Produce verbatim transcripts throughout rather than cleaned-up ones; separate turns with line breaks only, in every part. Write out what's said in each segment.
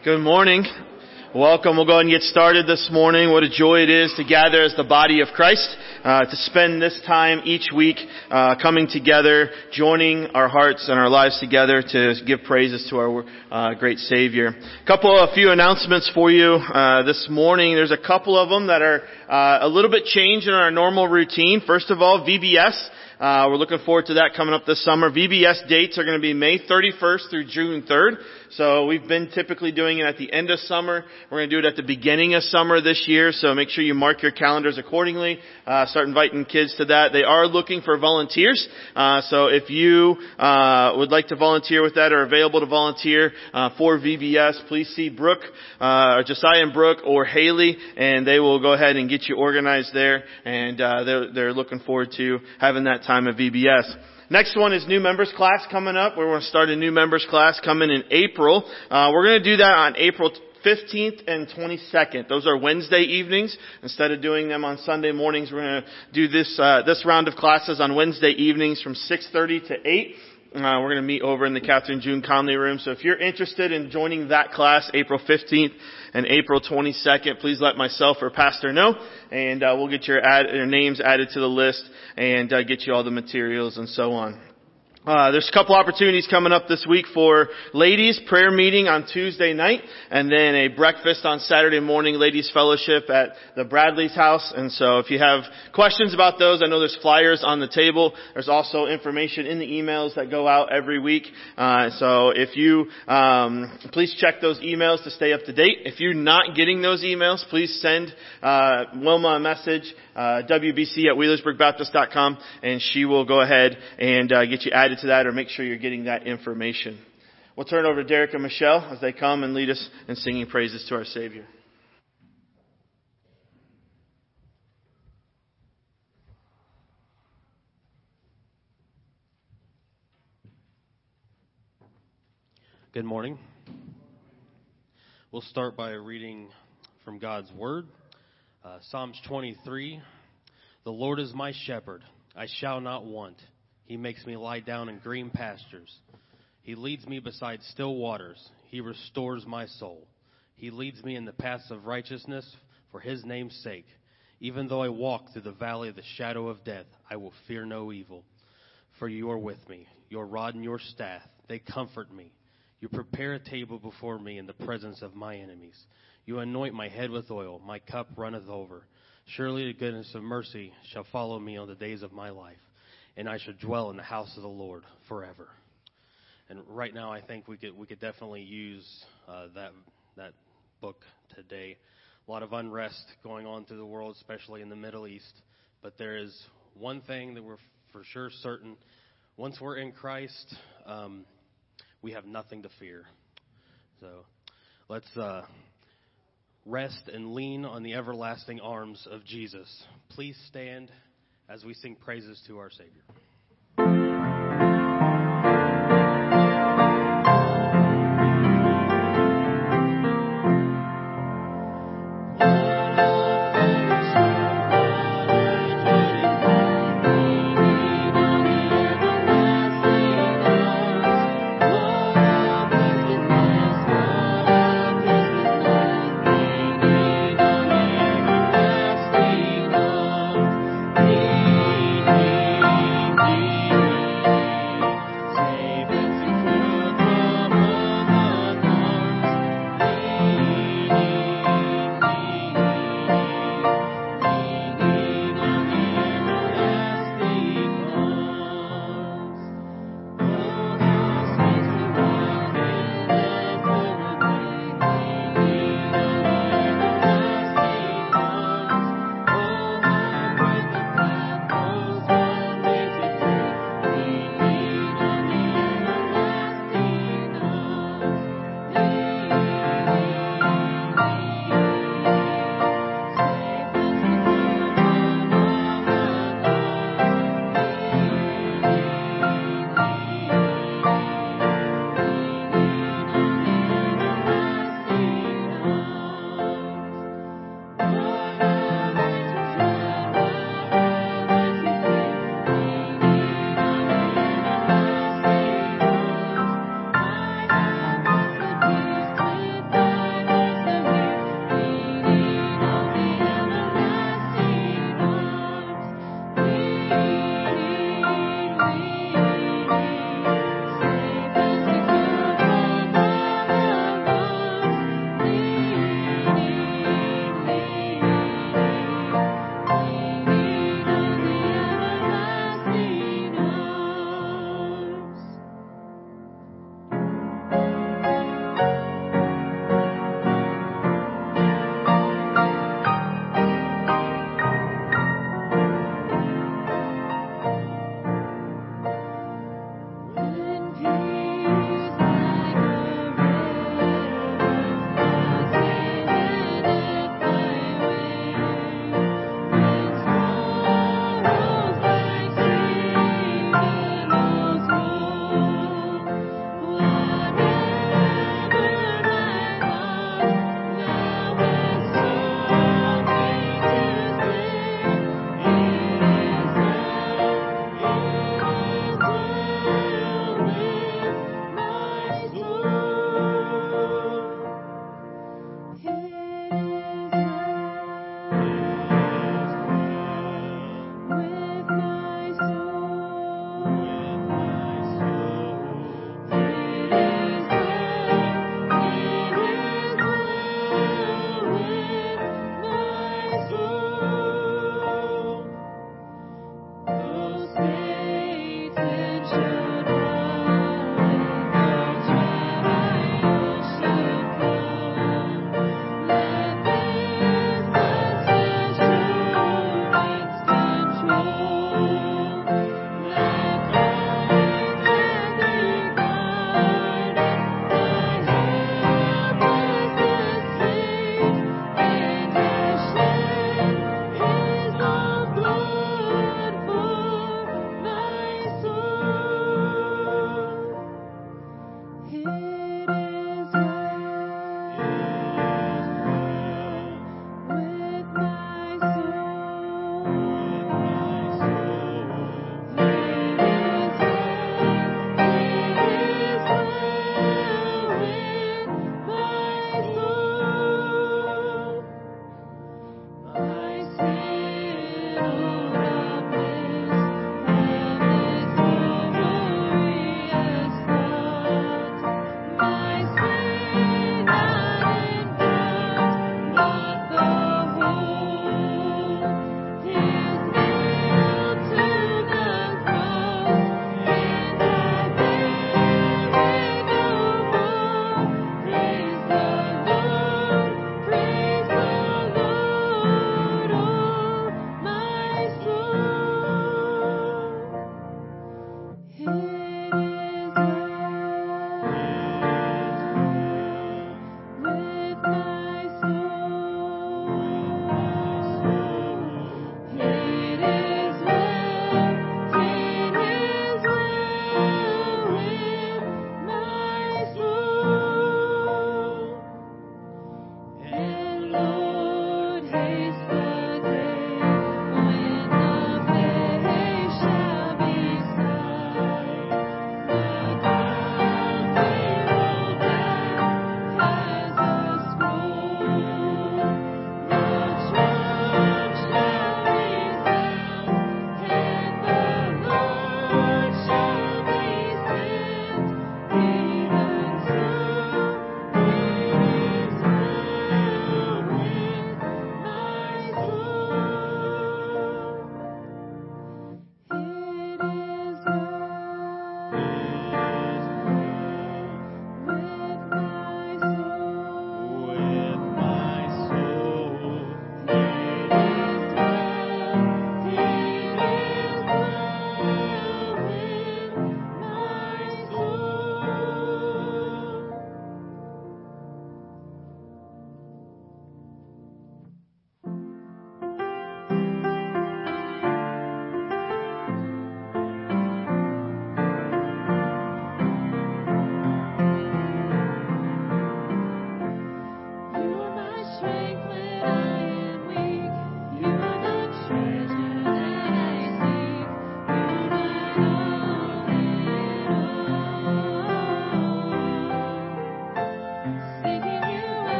Good morning. Welcome. We'll go ahead and get started this morning. What a joy it is to gather as the body of Christ, uh, to spend this time each week uh, coming together, joining our hearts and our lives together to give praises to our uh, great Savior. A couple, a few announcements for you uh, this morning. There's a couple of them that are uh, a little bit changed in our normal routine. First of all, V B S. Uh, we're looking forward to that coming up this summer. V B S dates are going to be May thirty-first through June third. So we've been typically doing it at the end of summer. We're going to do it at the beginning of summer this year. So make sure you mark your calendars accordingly. Uh, start inviting kids to that. They are looking for volunteers. Uh, so if you uh, would like to volunteer with that or available to volunteer uh, for V B S, please see Brooke, uh, or Josiah and Brooke or Haley, and they will go ahead and get you organized there. And uh, they're, they're looking forward to having that time at V B S. Next one is new members class coming up. We're going to start a new members class coming in April. Uh, we're going to do that on April fifteenth and twenty-second. Those are Wednesday evenings. Instead of doing them on Sunday mornings, we're going to do this uh, this round of classes on Wednesday evenings from six thirty to eight. Uh, we're going to meet over in the Catherine June Conley room. So if you're interested in joining that class, April fifteenth and April twenty-second, please let myself or Pastor know, and uh, we'll get your, ad, your names added to the list and uh, get you all the materials and so on. Uh, there's a couple opportunities coming up this week for ladies prayer meeting on Tuesday night, and then a breakfast on Saturday morning, ladies fellowship at the Bradley's house. And so if you have questions about those, I know there's flyers on the table. There's also information in the emails that go out every week. Uh, so if you, um, please check those emails to stay up to date. If you're not getting those emails, please send, uh, Wilma a message, uh, W B C at Wheelersburg Baptist dot com, and she will go ahead and, uh, get you added to that, or make sure you're getting that information. We'll turn it over to Derek and Michelle as they come and lead us in singing praises to our Savior.
Good morning. We'll start by reading from God's Word. Uh, Psalms twenty-three. The Lord is my shepherd, I shall not want. He makes me lie down in green pastures. He leads me beside still waters. He restores my soul. He leads me in the paths of righteousness for his name's sake. Even though I walk through the valley of the shadow of death, I will fear no evil. For you are with me. Your rod and your staff, they comfort me. You prepare a table before me in the presence of my enemies. You anoint my head with oil. My cup runneth over. Surely the goodness and mercy shall follow me on the days of my life, and I should dwell in the house of the Lord forever. And right now, I think we could we could definitely use uh, that that book today. A lot of unrest going on through the world, especially in the Middle East. But there is one thing that we're for sure certain: once we're in Christ, um, we have nothing to fear. So let's uh, rest and lean on the everlasting arms of Jesus. Please stand as we sing praises to our Savior.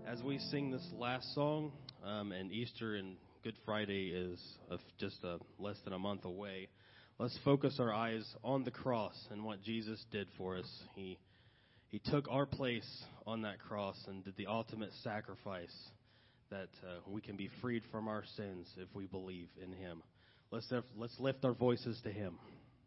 As we sing this last song, um, and Easter and Good Friday is uh, just uh, less than a month away, let's focus our eyes on the cross and what Jesus did for us. He He took our place on that cross and did the ultimate sacrifice that uh, we can be freed from our sins if we believe in Him. Let's let's lift our voices to Him.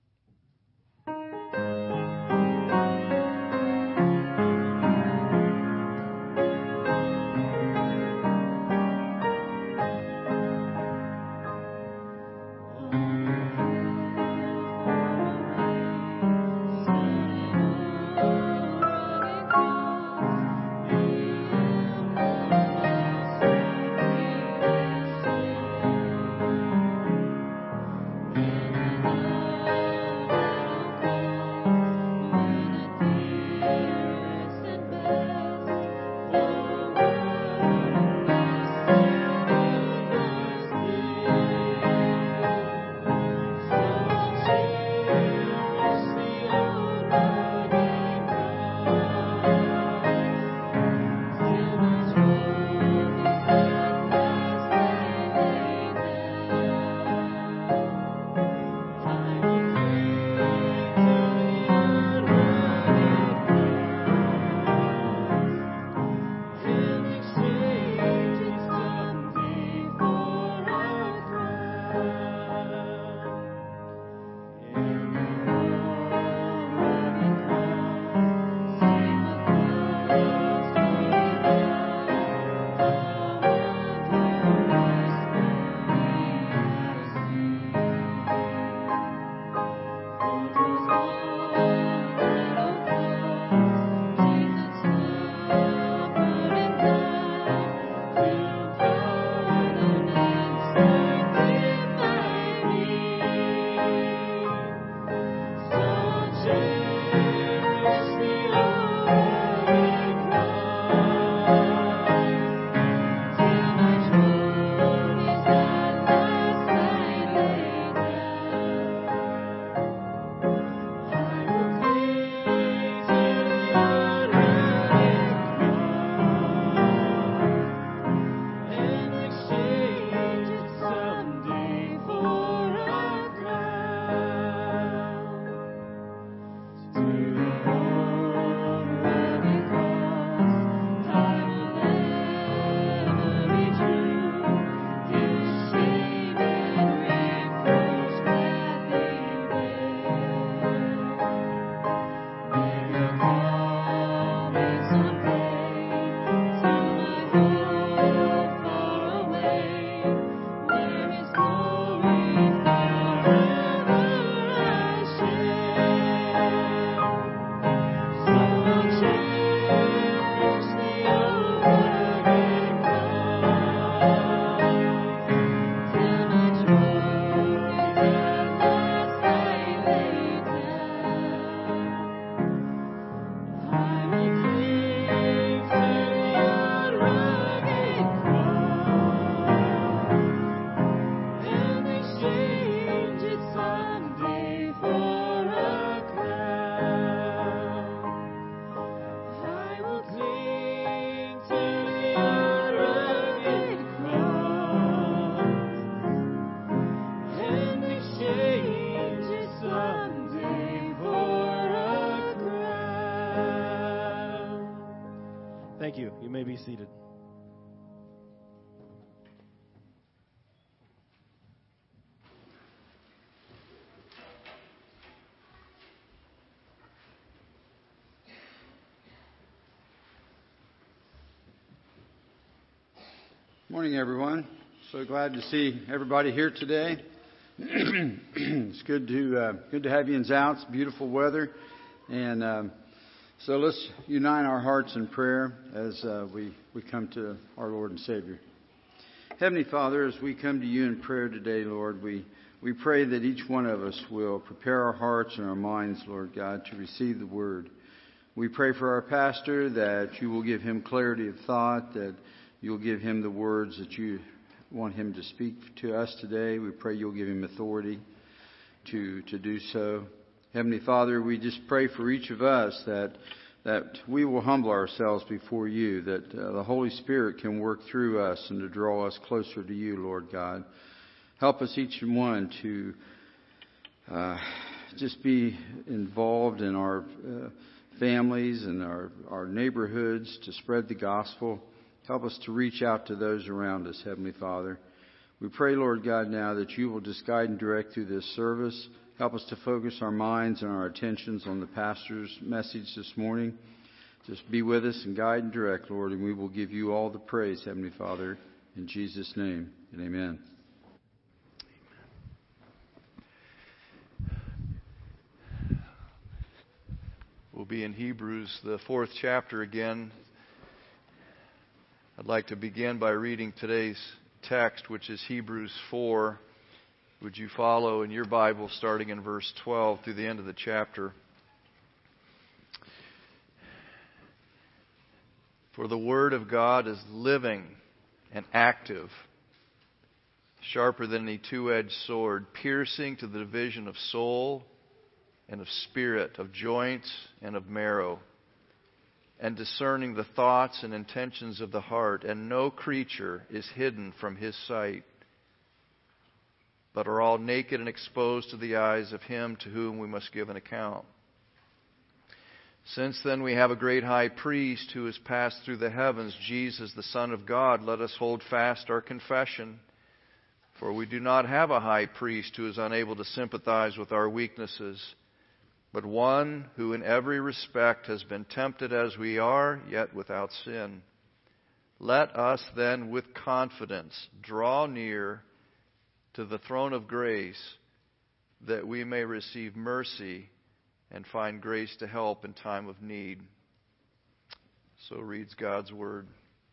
Thank you. You may be seated.
Morning, everyone. So glad to see everybody here today. It's good to uh, good to have you in Zouts. It's beautiful weather, and um, so let's unite our hearts in prayer as uh, we we come to our Lord and Savior. Heavenly Father, as we come to you in prayer today, Lord, we we pray that each one of us will prepare our hearts and our minds, Lord God, to receive the Word. We pray for our pastor that you will give him clarity of thought, that you'll give him the words that you want him to speak to us today. We pray you'll give him authority to, to do so. Heavenly Father, we just pray for each of us that that we will humble ourselves before you, that uh, the Holy Spirit can work through us and to draw us closer to you, Lord God. Help us each and one to uh, just be involved in our uh, families and our, our neighborhoods, to spread the gospel. Help us to reach out to those around us, Heavenly Father. We pray, Lord God, now that you will just guide and direct through this service. Help us to focus our minds and our attentions on the pastor's message this morning. Just be with us and guide and direct, Lord, and we will give you all the praise, Heavenly Father, in Jesus' name, and amen.
We'll be in Hebrews, the fourth chapter again. I'd like to begin by reading today's text, which is Hebrews four. Would you follow in your Bible, starting in verse twelve through the end of the chapter? For the Word of God is living and active, sharper than any two-edged sword, piercing to the division of soul and of spirit, of joints and of marrow, and discerning the thoughts and intentions of the heart. And no creature is hidden from His sight, but are all naked and exposed to the eyes of Him to whom we must give an account. Since then we have a great high priest who has passed through the heavens, Jesus, the Son of God, let us hold fast our confession. For we do not have a high priest who is unable to sympathize with our weaknesses, but one who in every respect has been tempted as we are, yet without sin. Let us then with confidence draw near to the throne of grace, that we may receive mercy and find grace to help in time of need. So reads God's Word.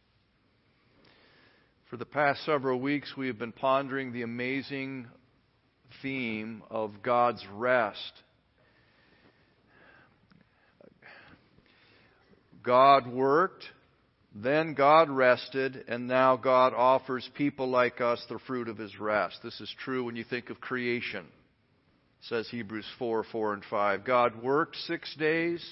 For the past several weeks, we have been pondering the amazing theme of God's rest. God worked, then God rested, and now God offers people like us the fruit of His rest. This is true when you think of creation, says Hebrews four, four and five. God worked six days,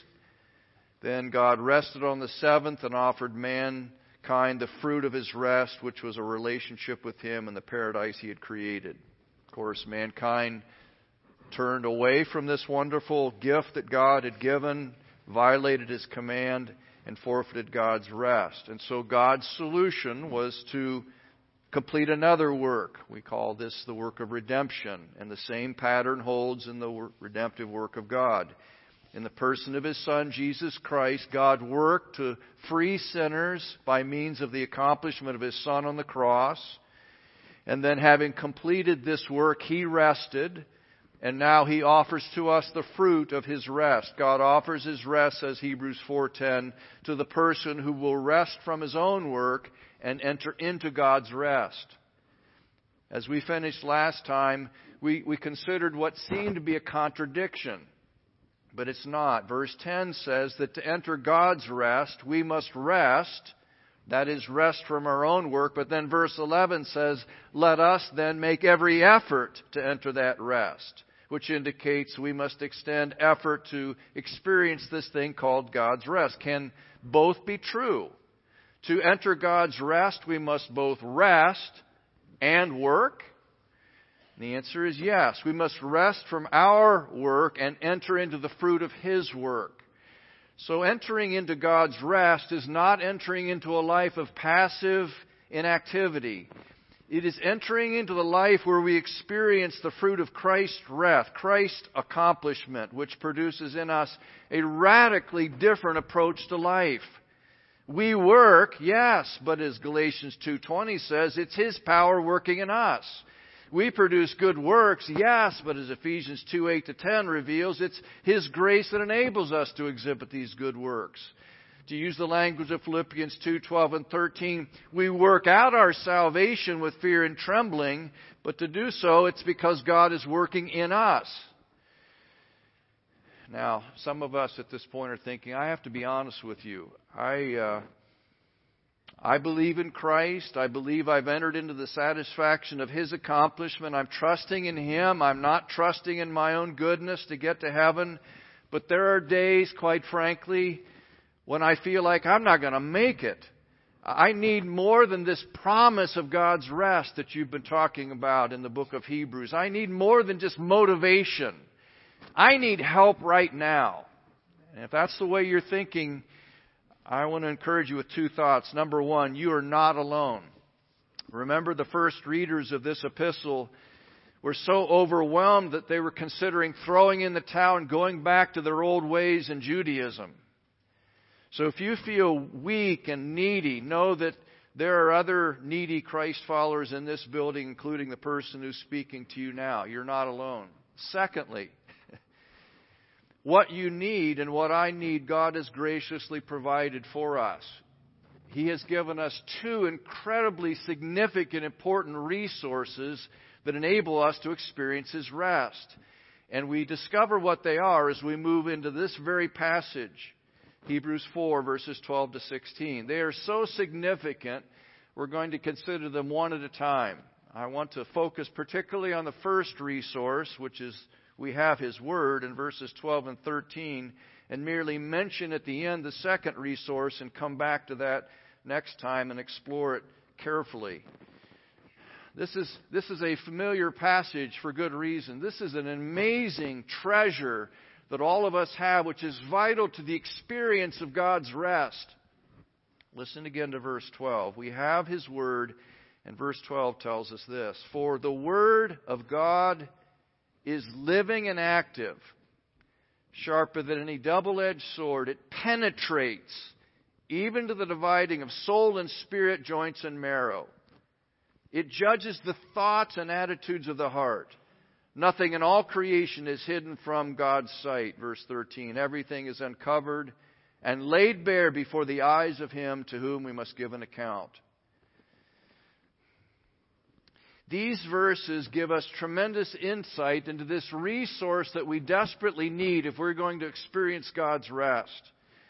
then God rested on the seventh and offered mankind the fruit of His rest, which was a relationship with Him in the paradise He had created. Of course, mankind turned away from this wonderful gift that God had given, violated His command, and forfeited God's rest. And so God's solution was to complete another work. We call this the work of redemption. And the same pattern holds in the redemptive work of God. In the person of His Son, Jesus Christ, God worked to free sinners by means of the accomplishment of His Son on the cross. And then having completed this work, He rested. And now He offers to us the fruit of His rest. God offers His rest, says Hebrews four ten, to the person who will rest from his own work and enter into God's rest. As we finished last time, we, we considered what seemed to be a contradiction. But it's not. Verse ten says that to enter God's rest, we must rest. That is, rest from our own work. But then verse eleven says, let us then make every effort to enter that rest, which indicates we must extend effort to experience this thing called God's rest. Can both be true? To enter God's rest, we must both rest and work. And the answer is yes. We must rest from our work and enter into the fruit of His work. So entering into God's rest is not entering into a life of passive inactivity. It is entering into the life where we experience the fruit of Christ's rest, Christ's accomplishment, which produces in us a radically different approach to life. We work, yes, but as Galatians two twenty says, it's His power working in us. We produce good works, yes, but as Ephesians two eight to ten reveals, it's His grace that enables us to exhibit these good works. To use the language of Philippians two twelve and thirteen, we work out our salvation with fear and trembling, but to do so, it's because God is working in us. Now, some of us at this point are thinking, I have to be honest with you. I uh, I believe in Christ. I believe I've entered into the satisfaction of His accomplishment. I'm trusting in Him. I'm not trusting in my own goodness to get to heaven. But there are days, quite frankly, when I feel like I'm not going to make it. I need more than this promise of God's rest that you've been talking about in the book of Hebrews. I need more than just motivation. I need help right now. And if that's the way you're thinking, I want to encourage you with two thoughts. Number one, you are not alone. Remember, the first readers of this epistle were so overwhelmed that they were considering throwing in the towel and going back to their old ways in Judaism. So if you feel weak and needy, know that there are other needy Christ followers in this building, including the person who's speaking to you now. You're not alone. Secondly, what you need and what I need, God has graciously provided for us. He has given us two incredibly significant, important resources that enable us to experience His rest. And we discover what they are as we move into this very passage, Hebrews four, verses twelve to sixteen. They are so significant, we're going to consider them one at a time. I want to focus particularly on the first resource, which is we have His Word in verses twelve and thirteen, and merely mention at the end the second resource and come back to that next time and explore it carefully. This is, this is a familiar passage for good reason. This is an amazing treasure that all of us have, which is vital to the experience of God's rest. Listen again to verse twelve. We have His Word, and verse twelve tells us this: "For the Word of God is living and active, sharper than any double-edged sword. It penetrates even to the dividing of soul and spirit, joints and marrow. It judges the thoughts and attitudes of the heart. Nothing in all creation is hidden from God's sight." Verse thirteen. "Everything is uncovered and laid bare before the eyes of Him to whom we must give an account." These verses give us tremendous insight into this resource that we desperately need if we're going to experience God's rest.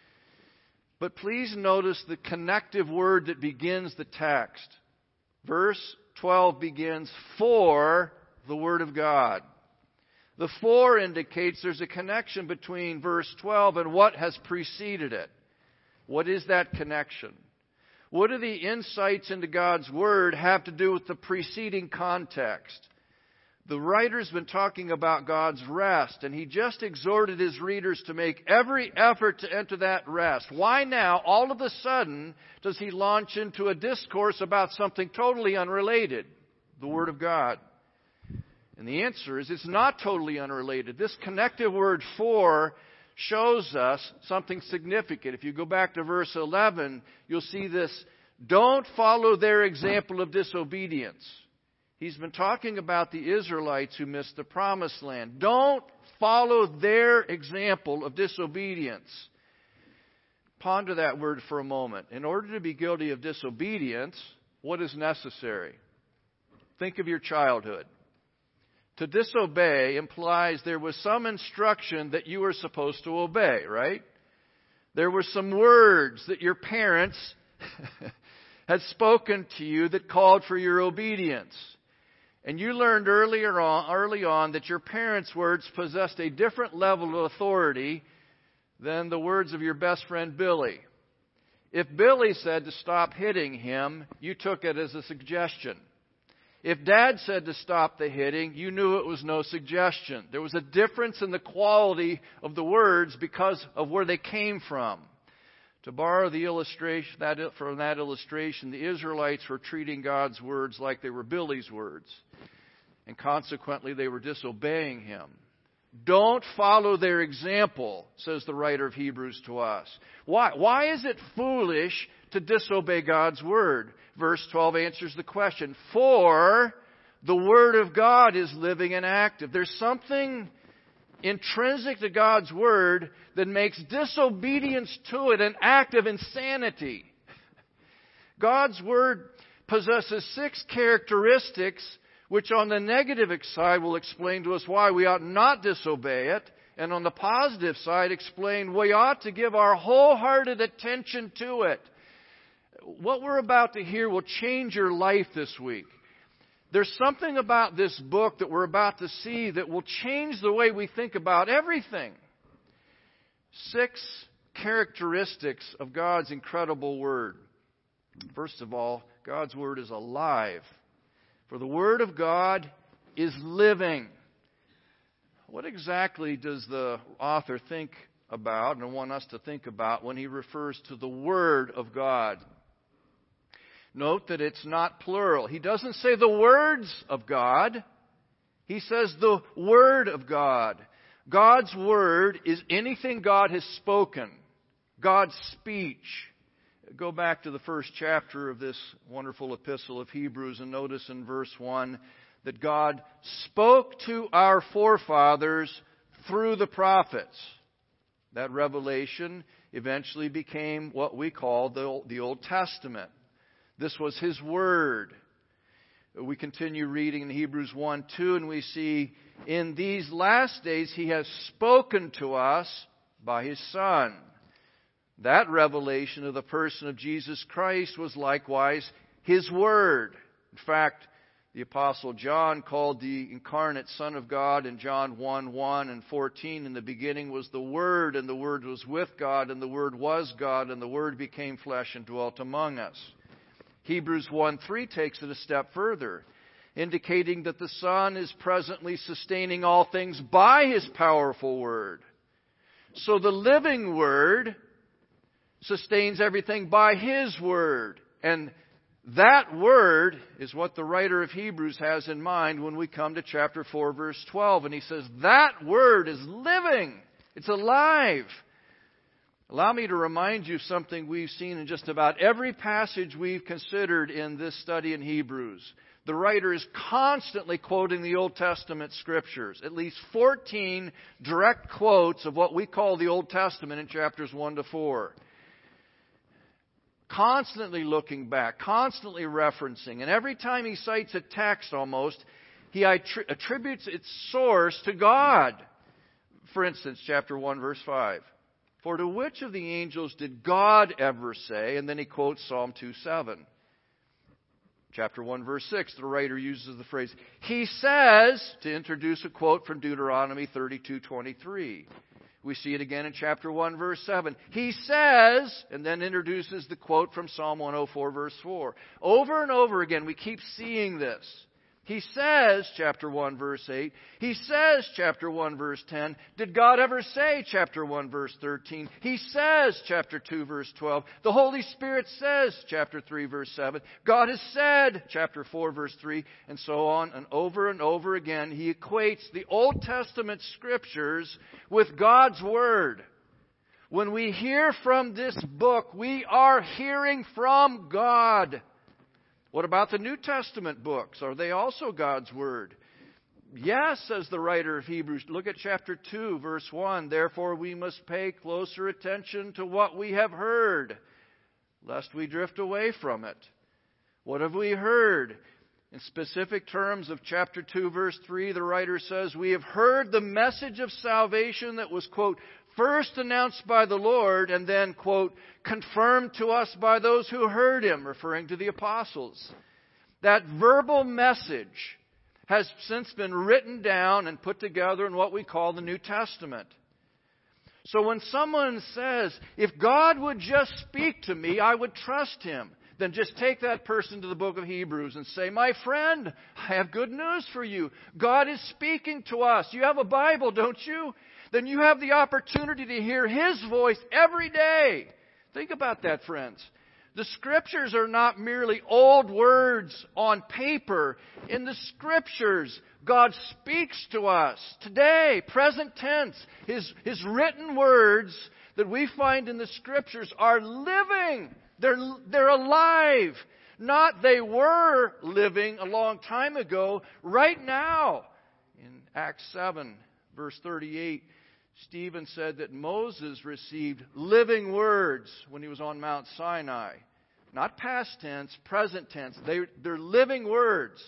But please notice the connective word that begins the text. Verse twelve begins, "For the Word of God." The "for" indicates there's a connection between verse twelve and what has preceded it. What is that connection? What do the insights into God's Word have to do with the preceding context? The writer's been talking about God's rest, and he just exhorted his readers to make every effort to enter that rest. Why now, all of a sudden, does he launch into a discourse about something totally unrelated? The Word of God. And the answer is it's not totally unrelated. This connective word "for" shows us something significant. If you go back to verse eleven, you'll see this: "Don't follow their example of disobedience." He's been talking about the Israelites who missed the promised land. Don't follow their example of disobedience. Ponder that word for a moment. In order to be guilty of disobedience, what is necessary? Think of your childhood. To disobey implies there was some instruction that you were supposed to obey, right? There were some words that your parents had spoken to you that called for your obedience. And you learned earlier on, early on that your parents' words possessed a different level of authority than the words of your best friend Billy. If Billy said to stop hitting him, you took it as a suggestion. If Dad said to stop the hitting, you knew it was no suggestion. There was a difference in the quality of the words because of where they came from. To borrow the illustration that, from that illustration, the Israelites were treating God's words like they were Billy's words. And consequently, they were disobeying Him. Don't follow their example, says the writer of Hebrews to us. Why? Why is it foolish to disobey God's Word? Verse twelve answers the question. For the Word of God is living and active. There's something intrinsic to God's Word that makes disobedience to it an act of insanity. God's Word possesses six characteristics which on the negative side will explain to us why we ought not disobey it, and on the positive side explain we ought to give our wholehearted attention to it. What we're about to hear will change your life this week. There's something about this book that we're about to see that will change the way we think about everything. Six characteristics of God's incredible Word. First of all, God's Word is alive. For the Word of God is living. What exactly does the author think about and want us to think about when he refers to the Word of God? Note that it's not plural. He doesn't say the words of God. He says the Word of God. God's Word is anything God has spoken. God's speech. Go back to the first chapter of this wonderful epistle of Hebrews and notice in verse one that God spoke to our forefathers through the prophets. That revelation eventually became what we call the, the Old Testament. This was His Word. We continue reading in Hebrews one two, and we see, in these last days He has spoken to us by His Son. That revelation of the person of Jesus Christ was likewise His Word. In fact, the Apostle John called the incarnate Son of God in John one one and fourteen, in the beginning was the Word, and the Word was with God, and the Word was God, and the Word became flesh and dwelt among us. Hebrews one three takes it a step further, indicating that the Son is presently sustaining all things by His powerful Word. So the living Word sustains everything by His Word. And that Word is what the writer of Hebrews has in mind when we come to chapter four, verse twelve. And he says, that Word is living. It's alive. Allow me to remind you of something we've seen in just about every passage we've considered in this study in Hebrews. The writer is constantly quoting the Old Testament Scriptures. At least fourteen direct quotes of what we call the Old Testament in chapters one to four. Constantly looking back, constantly referencing. And every time he cites a text almost, he attributes its source to God. For instance, chapter one, verse five. For to which of the angels did God ever say? And then he quotes Psalm two seven. Chapter one, verse six, the writer uses the phrase, He says, to introduce a quote from Deuteronomy thirty-two twenty-three. We see it again in chapter one, verse seven. He says, and then introduces the quote from Psalm one oh four, verse four. Over and over again, we keep seeing this. He says, chapter one, verse eight. He says, chapter one, verse ten. Did God ever say, chapter one, verse thirteen? He says, chapter two, verse twelve. The Holy Spirit says, chapter three, verse seven. God has said, chapter four, verse three, and so on. And over and over again, he equates the Old Testament Scriptures with God's Word. When we hear from this book, we are hearing from God. What about the New Testament books? Are they also God's Word? Yes, says the writer of Hebrews. Look at chapter two, verse one. Therefore we must pay closer attention to what we have heard, lest we drift away from it. What have we heard? In specific terms of chapter two, verse three, the writer says, we have heard the message of salvation that was, quote, first announced by the Lord and then, quote, confirmed to us by those who heard Him, referring to the apostles. That verbal message has since been written down and put together in what we call the New Testament. So when someone says, if God would just speak to me, I would trust Him, then just take that person to the book of Hebrews and say, my friend, I have good news for you. God is speaking to us. You have a Bible, don't you? Then you have the opportunity to hear His voice every day. Think about that, friends. The Scriptures are not merely old words on paper. In the Scriptures, God speaks to us today, present tense. His, His written words that we find in the Scriptures are living. They're, they're alive. Not they were living a long time ago, right now. In Acts seven, verse thirty-eight, Stephen said that Moses received living words when he was on Mount Sinai. Not past tense, present tense. They, they're living words.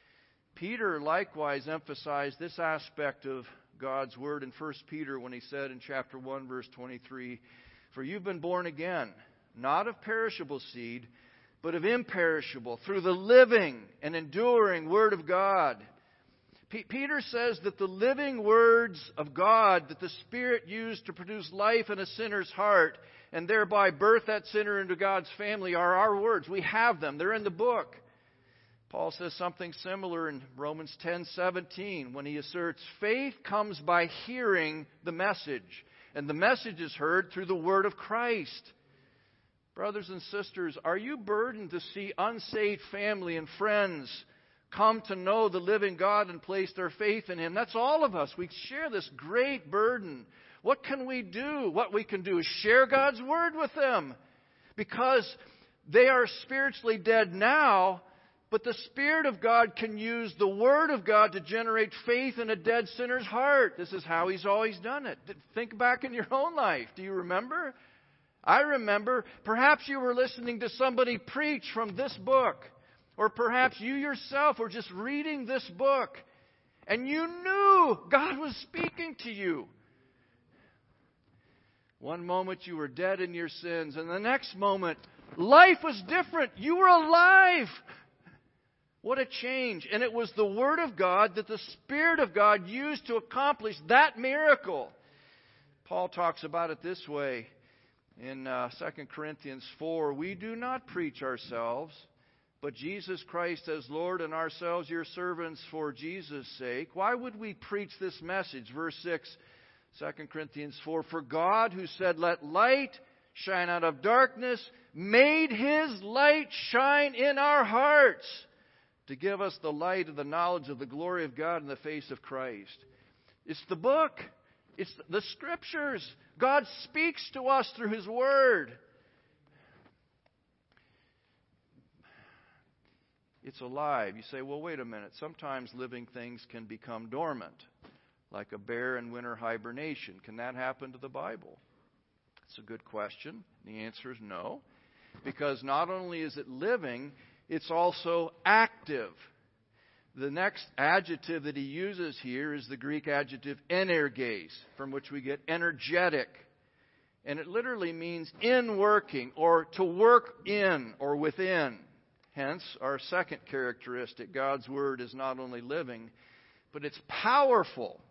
Peter likewise emphasized this aspect of God's Word in First Peter when he said in chapter one, verse twenty-three, for you've been born again, not of perishable seed, but of imperishable, through the living and enduring Word of God. P- Peter says that the living words of God that the Spirit used to produce life in a sinner's heart and thereby birth that sinner into God's family are our words. We have them. They're in the book. Paul says something similar in Romans ten seventeen when he asserts, faith comes by hearing the message, and the message is heard through the word of Christ. Brothers and sisters, are you burdened to see unsaved family and friends come to know the living God and place their faith in Him? That's all of us. We share this great burden. What can we do? What we can do is share God's Word with them. Because they are spiritually dead now, but the Spirit of God can use the Word of God to generate faith in a dead sinner's heart. This is how He's always done it. Think back in your own life. Do you remember? I remember, perhaps you were listening to somebody preach from this book. Or perhaps you yourself were just reading this book. And you knew God was speaking to you. One moment you were dead in your sins, and the next moment life was different. You were alive. What a change. And it was the Word of God that the Spirit of God used to accomplish that miracle. Paul talks about it this way in uh, Second Corinthians four. We do not preach ourselves, but Jesus Christ as Lord, and ourselves your servants for Jesus' sake. Why would we preach this message? Verse six, Second Corinthians four. For God, who said, let light shine out of darkness, made His light shine in our hearts to give us the light of the knowledge of the glory of God in the face of Christ. It's the book. It's the Scriptures. God speaks to us through His Word. It's alive. You say, well, wait a minute. Sometimes living things can become dormant, like a bear in winter hibernation. Can that happen to the Bible? It's a good question. The answer is no. Because not only is it living, it's also active. The next adjective that he uses here is the Greek adjective energes, from which we get energetic. And it literally means in working, or to work in or within. Hence, our second characteristic, God's Word is not only living, but it's powerful.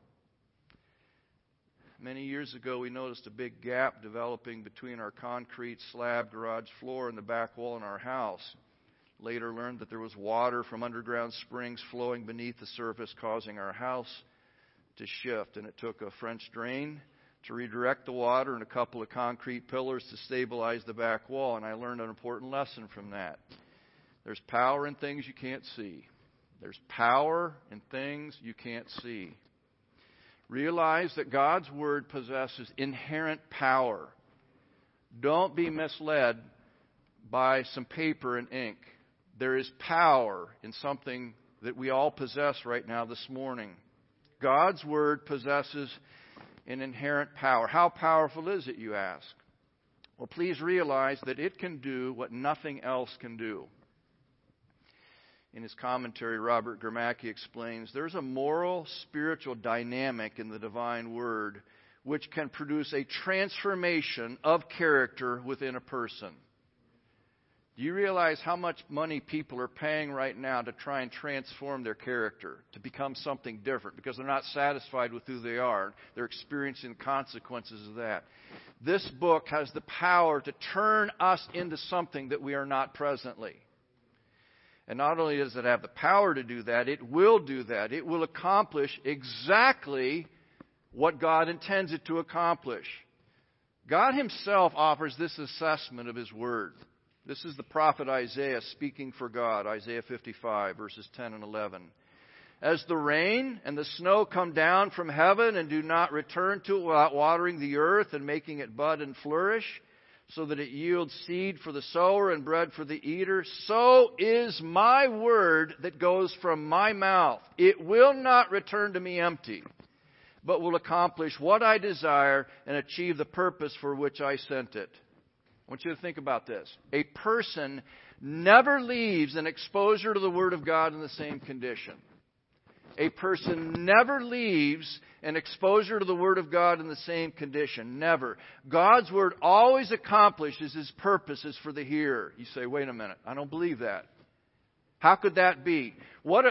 Many years ago, we noticed a big gap developing between our concrete slab garage floor and the back wall in our house. Later learned that there was water from underground springs flowing beneath the surface, causing our house to shift. And it took a French drain to redirect the water and a couple of concrete pillars to stabilize the back wall. And I learned an important lesson from that. There's power in things you can't see. There's power in things you can't see. Realize that God's Word possesses inherent power. Don't be misled by some paper and ink. There is power in something that we all possess right now this morning. God's Word possesses an inherent power. How powerful is it, you ask? Well, please realize that it can do what nothing else can do. In his commentary, Robert Gramacki explains, there's a moral, spiritual dynamic in the divine Word which can produce a transformation of character within a person. Do you realize how much money people are paying right now to try and transform their character, to become something different, because they're not satisfied with who they are? They're experiencing the consequences of that. This book has the power to turn us into something that we are not presently. And not only does it have the power to do that, it will do that. It will accomplish exactly what God intends it to accomplish. God Himself offers this assessment of His Word. This is the prophet Isaiah speaking for God, Isaiah fifty-five, verses ten and eleven. As the rain and the snow come down from heaven and do not return to it without watering the earth and making it bud and flourish, so that it yields seed for the sower and bread for the eater, so is my word that goes from my mouth. It will not return to me empty, but will accomplish what I desire and achieve the purpose for which I sent it. I want you to think about this. A person never leaves an exposure to the Word of God in the same condition. A person never leaves an exposure to the Word of God in the same condition. Never. God's Word always accomplishes His purposes for the hearer. You say, wait a minute, I don't believe that. How could that be? What if,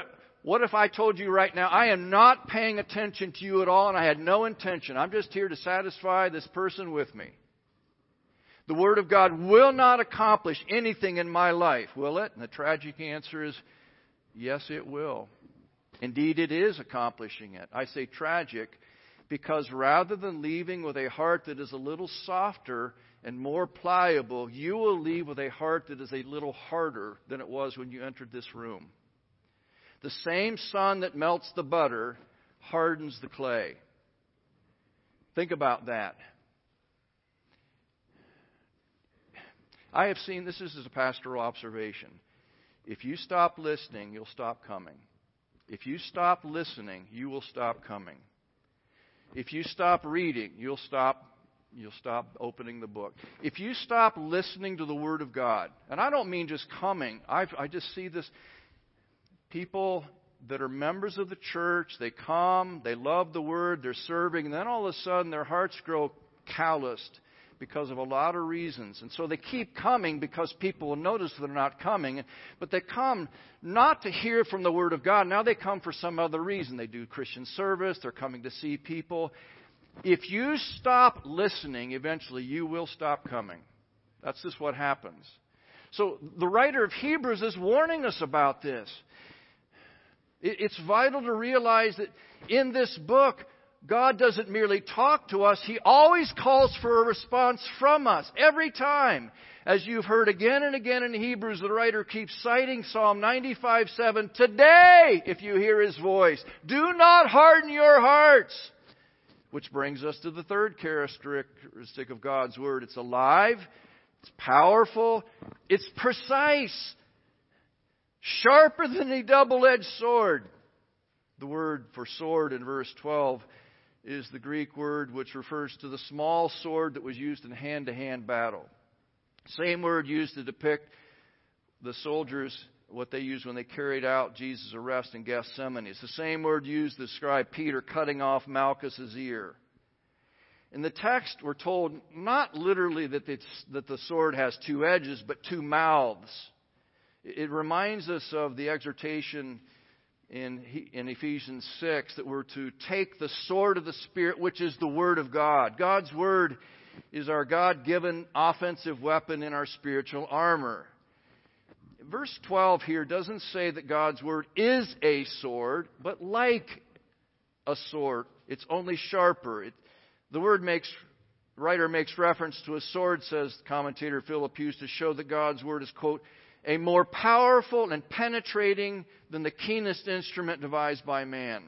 What if I told you right now, I am not paying attention to you at all and I had no intention. I'm just here to satisfy this person with me. The Word of God will not accomplish anything in my life, will it? And the tragic answer is, yes, it will. Indeed, it is accomplishing it. I say tragic because rather than leaving with a heart that is a little softer and more pliable, you will leave with a heart that is a little harder than it was when you entered this room. The same sun that melts the butter hardens the clay. Think about that. I have seen, this is a pastoral observation. If you stop listening, you'll stop coming. If you stop listening, you will stop coming. If you stop reading, you'll stop you'll stop opening the book. If you stop listening to the Word of God, and I don't mean just coming, I've, I just see this, people that are members of the church, they come, they love the Word, they're serving, and then all of a sudden their hearts grow calloused because of a lot of reasons. And so they keep coming because people will notice they're not coming. But they come not to hear from the Word of God. Now they come for some other reason. They do Christian service. They're coming to see people. If you stop listening, eventually you will stop coming. That's just what happens. So the writer of Hebrews is warning us about this. It's vital to realize that in this book, God doesn't merely talk to us. He always calls for a response from us. Every time. As you've heard again and again in Hebrews, the writer keeps citing Psalm ninety-five seven. Today, if you hear His voice, do not harden your hearts. Which brings us to the third characteristic of God's Word. It's alive. It's powerful. It's precise. Sharper than a double-edged sword. The word for sword in verse twelve is the Greek word which refers to the small sword that was used in hand-to-hand battle. Same word used to depict the soldiers, what they used when they carried out Jesus' arrest in Gethsemane. It's the same word used to describe Peter cutting off Malchus's ear. In the text, we're told not literally that, it's, that the sword has two edges, but two mouths. It reminds us of the exhortation in, in Ephesians six that we're to take the sword of the Spirit, which is the Word of God. God's Word is our God-given offensive weapon in our spiritual armor. Verse twelve here doesn't say that God's Word is a sword, but like a sword. It's only sharper. It, the word makes, writer makes reference to a sword, says commentator Philip Hughes, to show that God's Word is, quote, a more powerful and penetrating than the keenest instrument devised by man.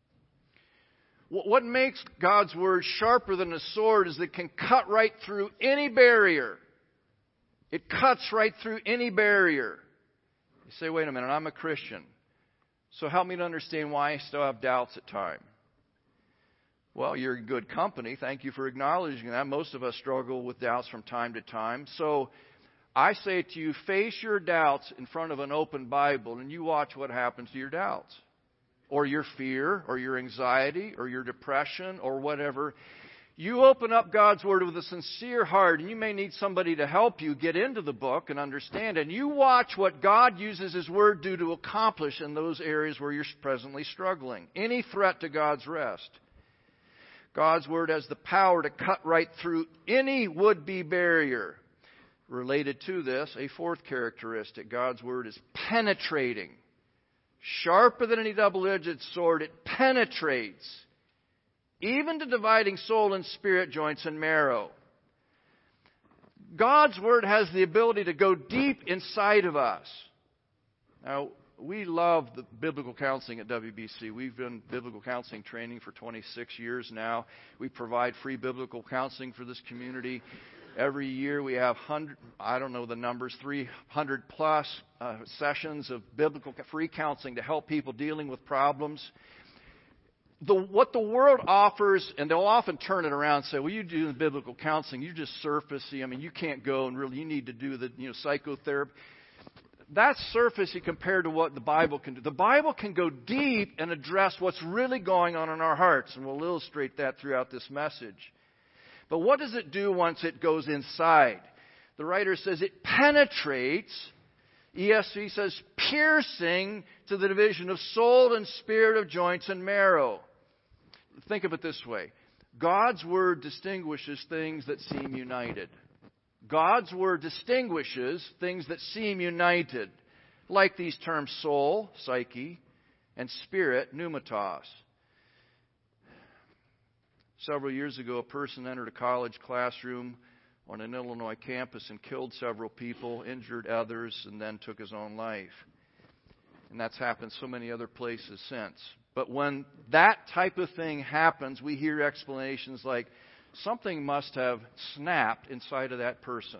What makes God's Word sharper than a sword is that it can cut right through any barrier. It cuts right through any barrier. You say, wait a minute, I'm a Christian. So help me to understand why I still have doubts at times. Well, you're in good company. Thank you for acknowledging that. Most of us struggle with doubts from time to time. So I say to you, face your doubts in front of an open Bible and you watch what happens to your doubts. Or your fear, or your anxiety, or your depression, or whatever. You open up God's Word with a sincere heart, and you may need somebody to help you get into the book and understand. And you watch what God uses His Word do to accomplish in those areas where you're presently struggling. Any threat to God's rest. God's Word has the power to cut right through any would-be barrier. Related to this, a fourth characteristic. God's Word is penetrating. Sharper than any double-edged sword, it penetrates. Even to dividing soul and spirit, joints and marrow. God's Word has the ability to go deep inside of us. Now, we love the biblical counseling at W B C. We've been biblical counseling training for twenty-six years now. We provide free biblical counseling for this community. Every year we have, hundred, I don't know the numbers, three hundred plus uh, sessions of biblical free counseling to help people dealing with problems. The, what the world offers, and they'll often turn it around and say, well, you do biblical counseling, you're just surfacey. I mean, you can't go and really, you need to do the you know psychotherapy. That's surfacey compared to what the Bible can do. The Bible can go deep and address what's really going on in our hearts, and we'll illustrate that throughout this message. But what does it do once it goes inside? The writer says it penetrates. E S V says piercing to the division of soul and spirit, of joints and marrow. Think of it this way. God's Word distinguishes things that seem united. God's Word distinguishes things that seem united, like these terms soul, psyche, and spirit, pneumatos. Several years ago, a person entered a college classroom on an Illinois campus and killed several people, injured others, and then took his own life. And that's happened so many other places since. But when that type of thing happens, we hear explanations like, something must have snapped inside of that person.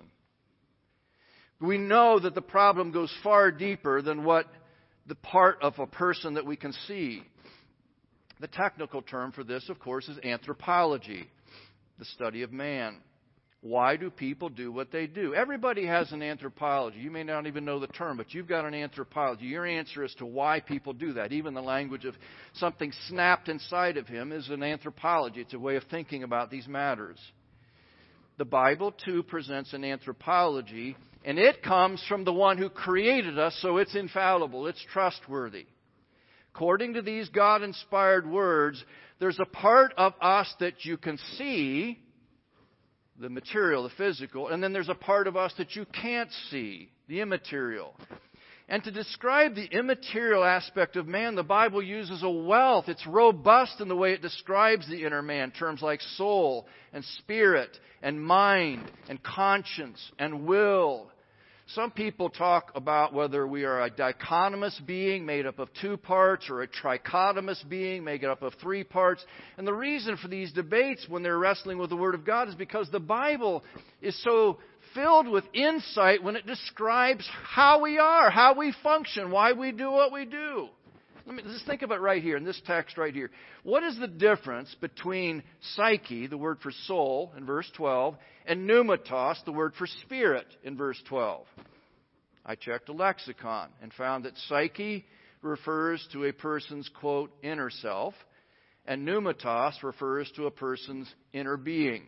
We know that the problem goes far deeper than what the part of a person that we can see. The technical term for this, of course, is anthropology, the study of man. Why do people do what they do? Everybody has an anthropology. You may not even know the term, but you've got an anthropology. Your answer as to why people do that, even the language of something snapped inside of him, is an anthropology. It's a way of thinking about these matters. The Bible, too, presents an anthropology, and it comes from the one who created us, so it's infallible. It's trustworthy. According to these God-inspired words, there's a part of us that you can see, the material, the physical, and then there's a part of us that you can't see, the immaterial. And to describe the immaterial aspect of man, the Bible uses a wealth. It's robust in the way it describes the inner man, terms like soul and spirit and mind and conscience and will. Some people talk about whether we are a dichotomous being made up of two parts or a trichotomous being made up of three parts. And the reason for these debates when they're wrestling with the Word of God is because the Bible is so filled with insight when it describes how we are, how we function, why we do what we do. Let me just think of it right here in this text right here. What is the difference between psyche, the word for soul, in verse twelve, and pneumatos, the word for spirit, in verse twelve? I checked a lexicon and found that psyche refers to a person's, quote, inner self, and pneumatos refers to a person's inner being.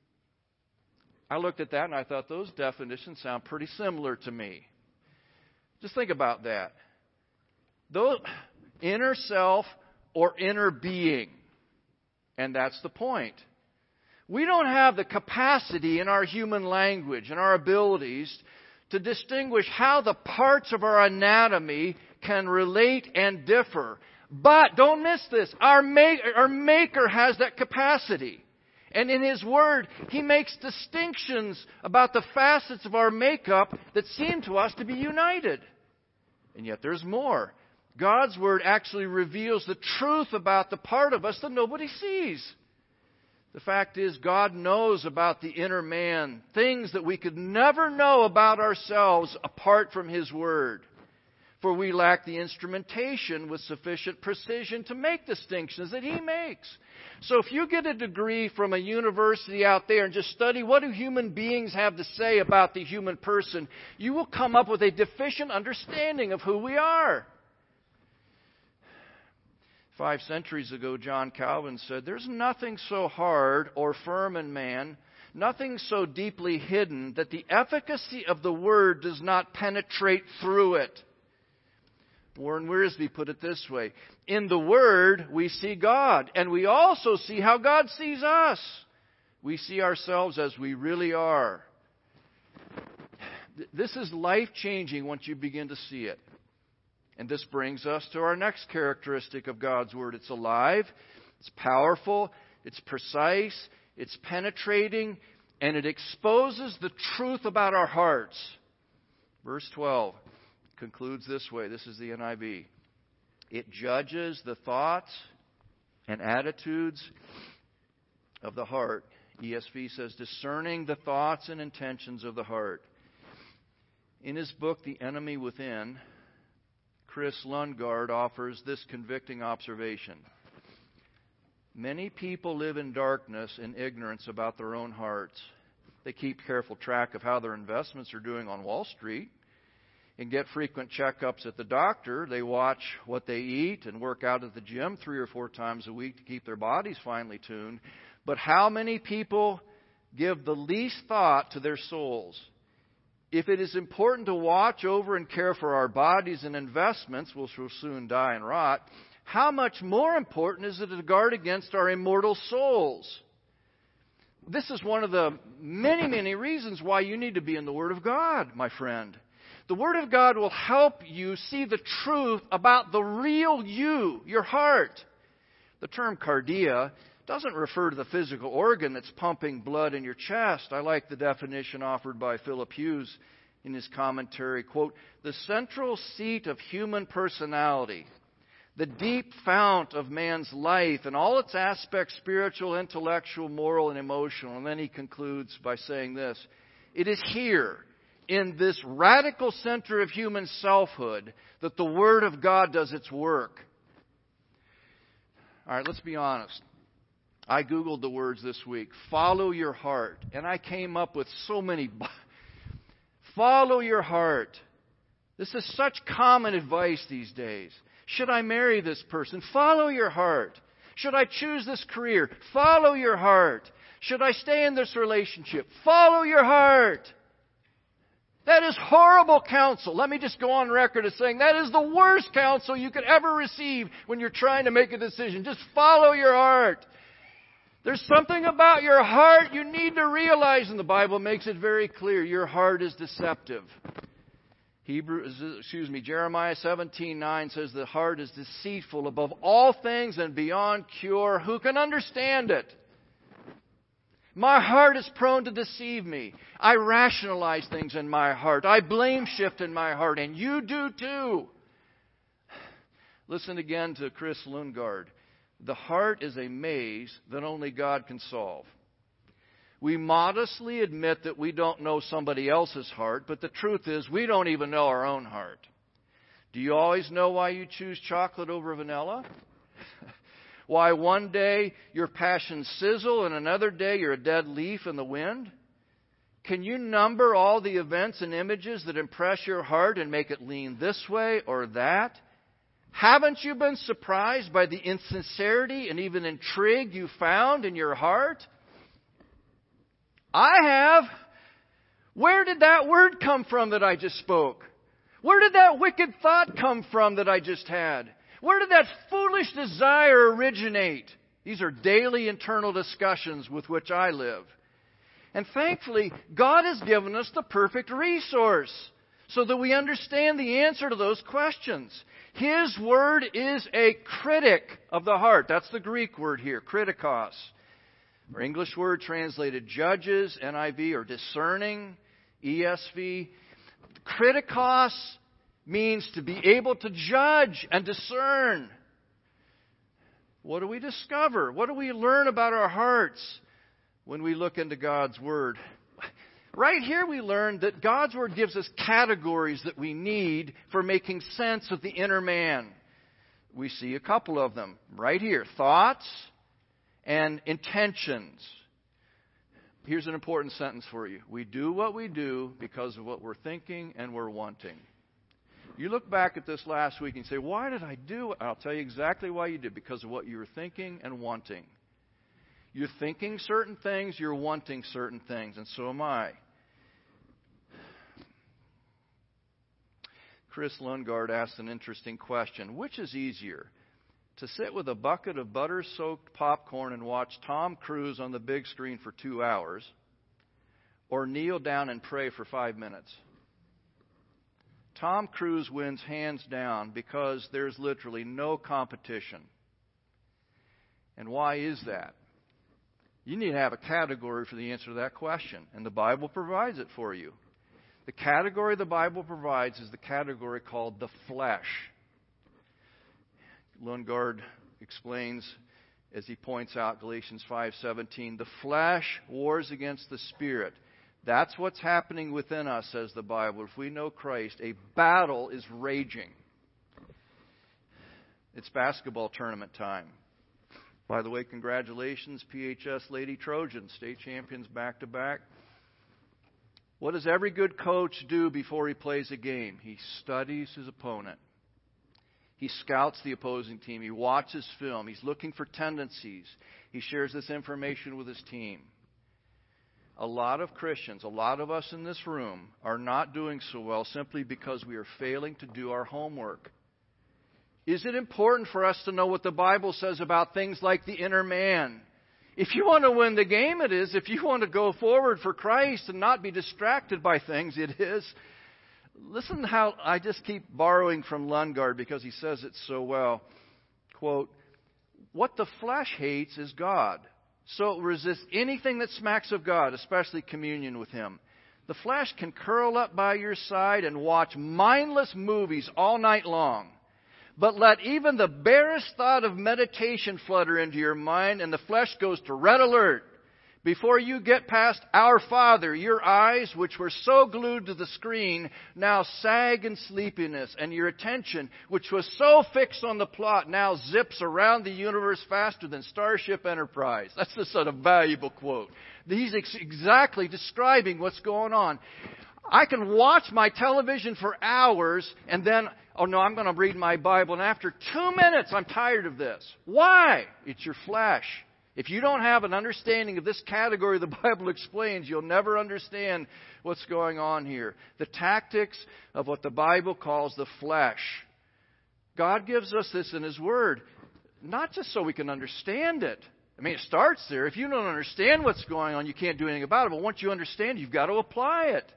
I looked at that and I thought those definitions sound pretty similar to me. Just think about that. Those inner self or inner being. And that's the point. We don't have the capacity in our human language and our abilities to distinguish how the parts of our anatomy can relate and differ. But don't miss this. Our Maker, our Maker has that capacity. And in His Word, He makes distinctions about the facets of our makeup that seem to us to be united. And yet there's more. God's Word actually reveals the truth about the part of us that nobody sees. The fact is, God knows about the inner man, things that we could never know about ourselves apart from His Word. For we lack the instrumentation with sufficient precision to make distinctions that He makes. So if you get a degree from a university out there and just study what do human beings have to say about the human person, you will come up with a deficient understanding of who we are. Five centuries ago, John Calvin said, "There's nothing so hard or firm in man, nothing so deeply hidden, that the efficacy of the Word does not penetrate through it." Warren Wiersbe put it this way: in the Word, we see God, and we also see how God sees us. We see ourselves as we really are. This is life-changing once you begin to see it. And this brings us to our next characteristic of God's Word. It's alive, it's powerful, it's precise, it's penetrating, and it exposes the truth about our hearts. Verse twelve concludes this way. This is the N I V. It judges the thoughts and attitudes of the heart. E S V says, discerning the thoughts and intentions of the heart. In his book, The Enemy Within, Chris Lundgaard offers this convicting observation. Many people live in darkness and ignorance about their own hearts. They keep careful track of how their investments are doing on Wall Street and get frequent checkups at the doctor. They watch what they eat and work out at the gym three or four times a week to keep their bodies finely tuned. But how many people give the least thought to their souls? if it is important to watch over and care for our bodies and investments, which will soon die and rot, how much more important is it to guard against our immortal souls? This is one of the many, many reasons why you need to be in the Word of God, my friend. The Word of God will help you see the truth about the real you, your heart. The term cardia doesn't refer to the physical organ that's pumping blood in your chest. I like the definition offered by Philip Hughes in his commentary, quote, the central seat of human personality, the deep fount of man's life and all its aspects, spiritual, intellectual, moral, and emotional. And then he concludes by saying this, it is here, in this radical center of human selfhood, that the Word of God does its work. All right, let's be honest. I Googled the words this week, follow your heart, and I came up with so many. Follow your heart. This is such common advice these days. Should I marry this person? Follow your heart. Should I choose this career? Follow your heart. Should I stay in this relationship? Follow your heart. That is horrible counsel. Let me just go on record as saying that is the worst counsel you could ever receive when you're trying to make a decision. Just follow your heart. There's something about your heart you need to realize, and the Bible makes it very clear. Your heart is deceptive. Hebrew, excuse me, Jeremiah seventeen nine says the heart is deceitful above all things and beyond cure. Who can understand it? My heart is prone to deceive me. I rationalize things in my heart. I blame shift in my heart, and you do too. Listen again to Chris Lundgaard. The heart is a maze that only God can solve. We modestly admit that we don't know somebody else's heart, but the truth is we don't even know our own heart. Do you always know why you choose chocolate over vanilla? Why one day your passions sizzle and another day you're a dead leaf in the wind? Can you number all the events and images that impress your heart and make it lean this way or that? Haven't you been surprised by the insincerity and even intrigue you found in your heart? I have. Where did that word come from that I just spoke? Where did that wicked thought come from that I just had? Where did that foolish desire originate? These are daily internal discussions with which I live. And thankfully, God has given us the perfect resource so that we understand the answer to those questions. His Word is a critic of the heart. That's the Greek word here, kritikos. Our English word translated judges, N I V, or discerning, E S V. Kritikos means to be able to judge and discern. What do we discover? What do we learn about our hearts when we look into God's Word? Right here we learn that God's Word gives us categories that we need for making sense of the inner man. We see a couple of them right here. Thoughts and intentions. Here's an important sentence for you. We do what we do because of what we're thinking and we're wanting. You look back at this last week and say, why did I do it? I'll tell you exactly why you did. Because of what you were thinking and wanting. You're thinking certain things, you're wanting certain things, and so am I. Chris Lundgaard asked an interesting question. Which is easier? To sit with a bucket of butter-soaked popcorn and watch Tom Cruise on the big screen for two hours, or kneel down and pray for five minutes? Tom Cruise wins hands down because there's literally no competition. And why is that? You need to have a category for the answer to that question, and the Bible provides it for you. The category the Bible provides is the category called the flesh. Lundgaard explains, as he points out, Galatians five seventeen, the flesh wars against the spirit. That's what's happening within us, says the Bible. If we know Christ, a battle is raging. It's basketball tournament time. By the way, congratulations, P H S Lady Trojans, state champions back-to-back. What does every good coach do before he plays a game? He studies his opponent. He scouts the opposing team. He watches film. He's looking for tendencies. He shares this information with his team. a lot of Christians, a lot of us in this room, are not doing so well simply because we are failing to do our homework. Is it important for us to know what the Bible says about things like the inner man? If you want to win the game, it is. If you want to go forward for Christ and not be distracted by things, it is. Listen to how I just keep borrowing from Lundgaard because he says it so well. Quote, "What the flesh hates is God. So it resists anything that smacks of God, especially communion with Him. The flesh can curl up by your side and watch mindless movies all night long. But let even the barest thought of meditation flutter into your mind, and the flesh goes to red alert. Before you get past Our Father, your eyes, which were so glued to the screen, now sag in sleepiness, and your attention, which was so fixed on the plot, now zips around the universe faster than Starship Enterprise." That's just a valuable quote. He's ex- exactly describing what's going on. I can watch my television for hours, and then, oh no, I'm going to read my Bible, and after two minutes, I'm tired of this. Why? It's your flesh. If you don't have an understanding of this category the Bible explains, you'll never understand what's going on here. The tactics of what the Bible calls the flesh. God gives us this in His Word, not just so we can understand it. I mean, it starts there. If you don't understand what's going on, you can't do anything about it. But once you understand, you've got to apply it.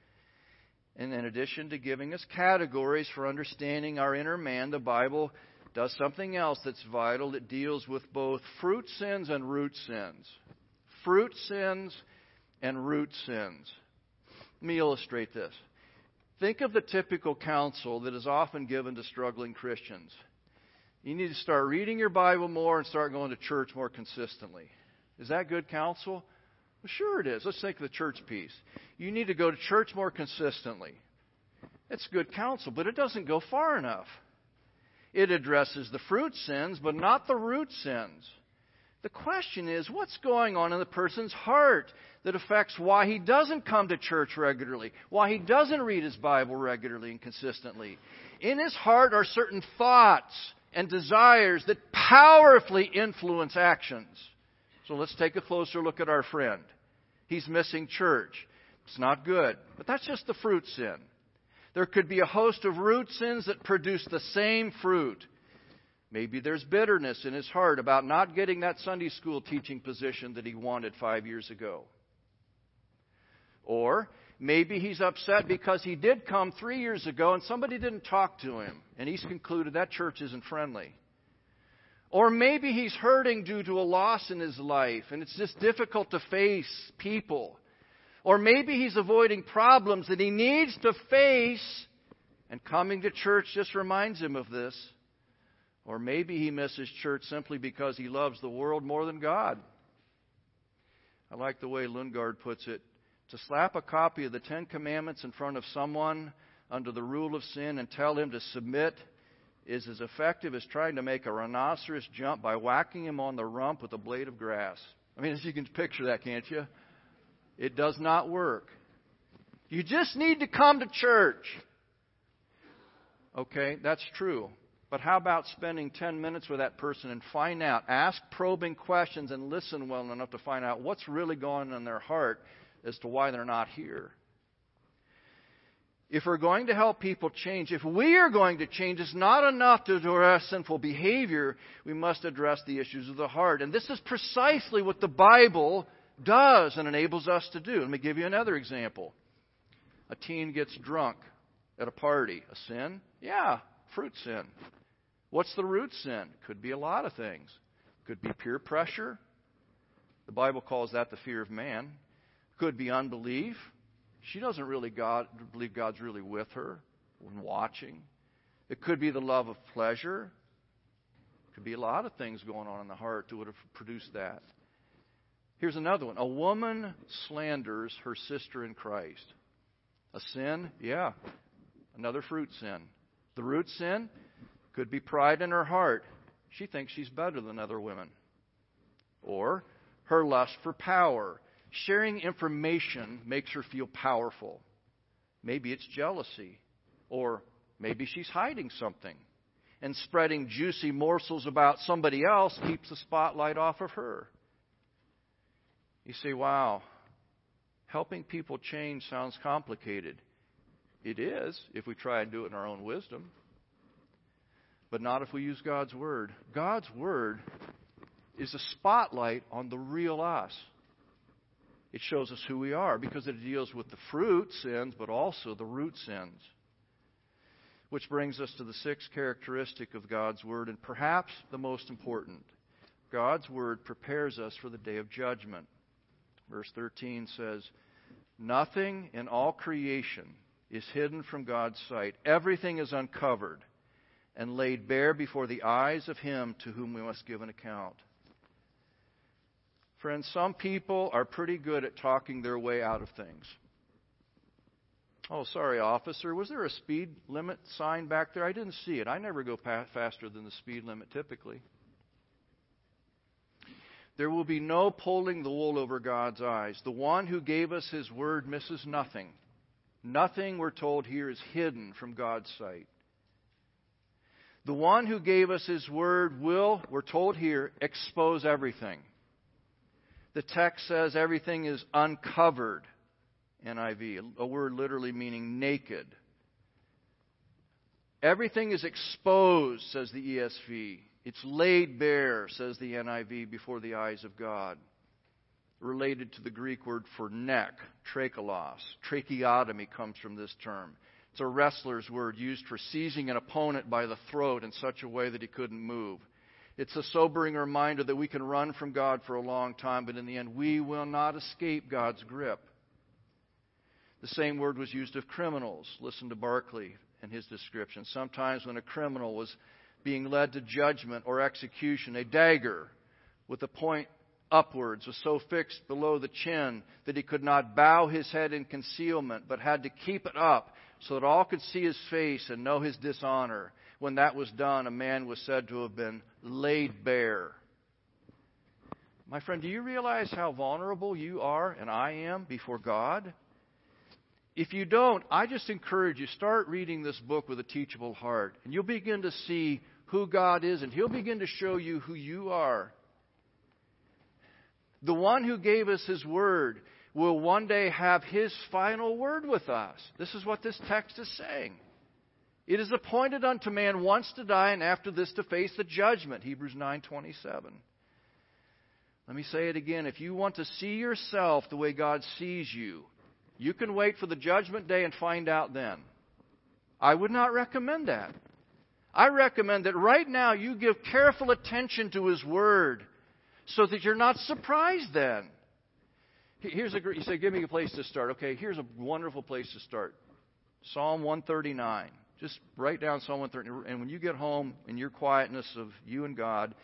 And in addition to giving us categories for understanding our inner man, the Bible does something else that's vital. It deals with both fruit sins and root sins. Fruit sins and root sins. Let me illustrate this. Think of the typical counsel that is often given to struggling Christians. You need to start reading your Bible more and start going to church more consistently. Is that good counsel? Well, sure it is. Let's take the church piece. You need to go to church more consistently. It's good counsel, but it doesn't go far enough. It addresses the fruit sins, but not the root sins. The question is, what's going on in the person's heart that affects why he doesn't come to church regularly, why he doesn't read his Bible regularly and consistently? In his heart are certain thoughts and desires that powerfully influence actions. So let's take a closer look at our friend. He's missing church. It's not good, but that's just the fruit sin. There could be a host of root sins that produce the same fruit. Maybe there's bitterness in his heart about not getting that Sunday school teaching position that he wanted five years ago. Or maybe he's upset because he did come three years ago and somebody didn't talk to him, and he's concluded that church isn't friendly. Or maybe he's hurting due to a loss in his life, and it's just difficult to face people. Or maybe he's avoiding problems that he needs to face, and coming to church just reminds him of this. Or maybe he misses church simply because he loves the world more than God. I like the way Lundgaard puts it. To slap a copy of the Ten Commandments in front of someone under the rule of sin and tell him to submit is as effective as trying to make a rhinoceros jump by whacking him on the rump with a blade of grass. I mean, you can picture that, can't you? It does not work. You just need to come to church. Okay, that's true. But how about spending ten minutes with that person and find out, ask probing questions and listen well enough to find out what's really going on in their heart as to why they're not here. If we're going to help people change, if we are going to change, it's not enough to address sinful behavior. We must address the issues of the heart. And this is precisely what the Bible does and enables us to do. Let me give you another example. A teen gets drunk at a party. A sin? Yeah, fruit sin. What's the root sin? Could be a lot of things. Could be peer pressure. The Bible calls that the fear of man. Could be unbelief. She doesn't really God, believe God's really with her when watching. It could be the love of pleasure. It could be a lot of things going on in the heart that would have produced that. Here's another one. A woman slanders her sister in Christ. A sin? Yeah. Another fruit sin. The root sin could be pride in her heart. She thinks she's better than other women. Or her lust for power. Sharing information makes her feel powerful. Maybe it's jealousy. Or maybe she's hiding something. And spreading juicy morsels about somebody else keeps the spotlight off of her. You say, wow, helping people change sounds complicated. It is, if we try and do it in our own wisdom. But not if we use God's Word. God's Word is a spotlight on the real us. It shows us who we are because it deals with the fruit sins, but also the root sins. Which brings us to the sixth characteristic of God's Word, and perhaps the most important. God's Word prepares us for the day of judgment. Verse thirteen says, "Nothing in all creation is hidden from God's sight. Everything is uncovered and laid bare before the eyes of Him to whom we must give an account." Friends, some people are pretty good at talking their way out of things. "Oh, sorry, officer, was there a speed limit sign back there? I didn't see it. I never go pa- faster than the speed limit typically." There will be no pulling the wool over God's eyes. The one who gave us His Word misses nothing. Nothing, we're told here, is hidden from God's sight. The one who gave us His Word will, we're told here, expose everything. The text says everything is uncovered, N I V, a word literally meaning naked. Everything is exposed, says the E S V. It's laid bare, says the N I V, before the eyes of God. Related to the Greek word for neck, trachelos. Tracheotomy comes from this term. It's a wrestler's word used for seizing an opponent by the throat in such a way that he couldn't move. It's a sobering reminder that we can run from God for a long time, but in the end we will not escape God's grip. The same word was used of criminals. Listen to Barclay and his description. Sometimes when a criminal was being led to judgment or execution, a dagger with the point upwards was so fixed below the chin that he could not bow his head in concealment, but had to keep it up so that all could see his face and know his dishonor. When that was done, a man was said to have been laid bare. My friend, do you realize how vulnerable you are and I am before God? If you don't, I just encourage you, start reading this book with a teachable heart, and you'll begin to see who God is, and He'll begin to show you who you are. The one who gave us His Word will one day have His final word with us. This is what this text is saying. It is appointed unto man once to die, and after this to face the judgment. Hebrews nine twenty-seven. Let me say it again. If you want to see yourself the way God sees you, you can wait for the judgment day and find out then. I would not recommend that. I recommend that right now you give careful attention to His Word so that you're not surprised then. Here's a great, you say, give me a place to start. Okay, here's a wonderful place to start. Psalm one thirty-nine. Just write down Psalm one thirty-nine. And when you get home in your quietness of you and God,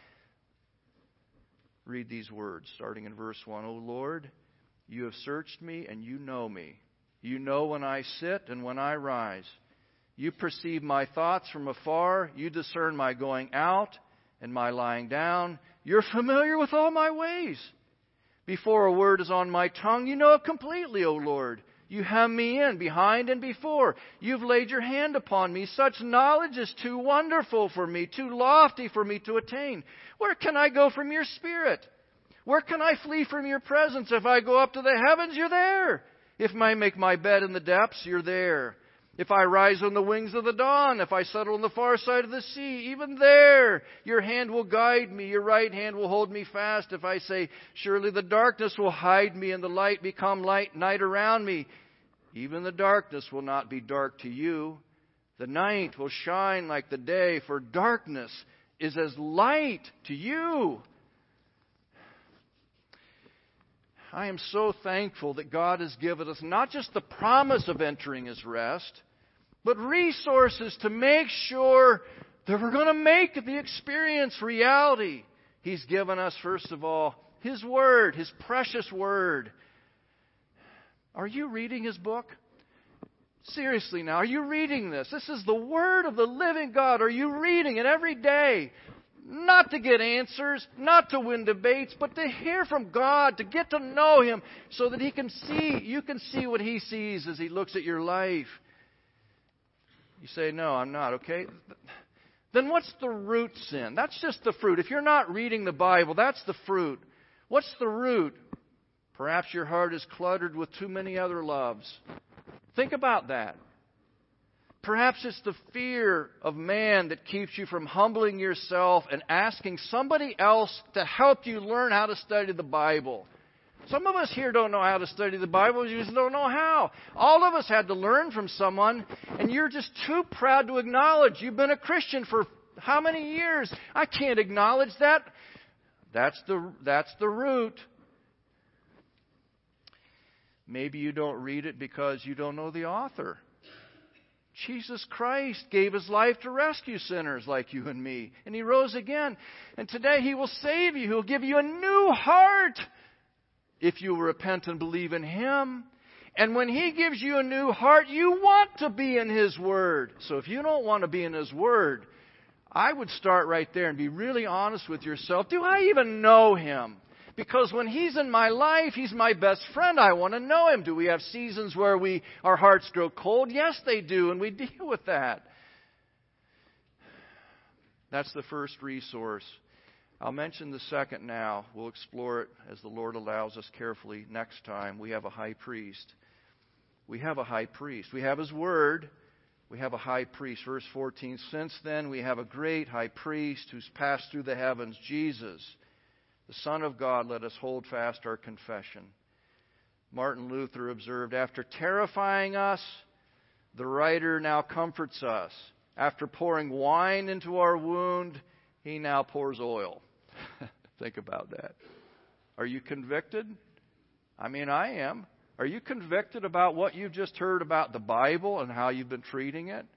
read these words, starting in verse one. O Lord, You have searched me and You know me. You know when I sit and when I rise. You perceive my thoughts from afar. You discern my going out and my lying down. You're familiar with all my ways. Before a word is on my tongue, You know it completely, O Lord. You hem me in, behind and before. You've laid Your hand upon me. Such knowledge is too wonderful for me, too lofty for me to attain. Where can I go from Your Spirit? Where can I flee from Your presence? If I go up to the heavens, You're there. If I make my bed in the depths, You're there. If I rise on the wings of the dawn, if I settle on the far side of the sea, even there Your hand will guide me, Your right hand will hold me fast. If I say, surely the darkness will hide me and the light become light night around me, even the darkness will not be dark to You. The night will shine like the day, for darkness is as light to You. I am so thankful that God has given us not just the promise of entering His rest, but resources to make sure that we're going to make the experience reality. He's given us, first of all, His Word, His precious Word. Are you reading His book? Seriously now, are you reading this? This is the Word of the living God. Are you reading it every day? Not to get answers, not to win debates, but to hear from God, to get to know Him so that He can see, you can see what He sees as He looks at your life. You say, no, I'm not, okay? Then what's the root sin? That's just the fruit. If you're not reading the Bible, that's the fruit. What's the root? Perhaps your heart is cluttered with too many other loves. Think about that. Perhaps it's the fear of man that keeps you from humbling yourself and asking somebody else to help you learn how to study the Bible. Some of us here don't know how to study the Bible. You just don't know how. All of us had to learn from someone, and you're just too proud to acknowledge you've been a Christian for how many years? I can't acknowledge that. That's the, that's the root. Maybe you don't read it because you don't know the author. Jesus Christ gave His life to rescue sinners like you and me. And He rose again. And today He will save you. He'll give you a new heart if you repent and believe in Him. And when He gives you a new heart, you want to be in His Word. So if you don't want to be in His Word, I would start right there and be really honest with yourself. Do I even know Him? Because when He's in my life, He's my best friend. I want to know Him. Do we have seasons where we our hearts grow cold? Yes, they do, and we deal with that. That's the first resource. I'll mention the second now. We'll explore it as the Lord allows us carefully next time. We have a high priest. We have a high priest. We have His Word. We have a high priest. Verse fourteen, since then we have a great high priest who's passed through the heavens, Jesus, the Son of God. Let us hold fast our confession. Martin Luther observed, after terrifying us, the writer now comforts us. After pouring wine into our wound, He now pours oil. Think about that. Are you convicted? I mean, I am. Are you convicted about what you've just heard about the Bible and how you've been treating it?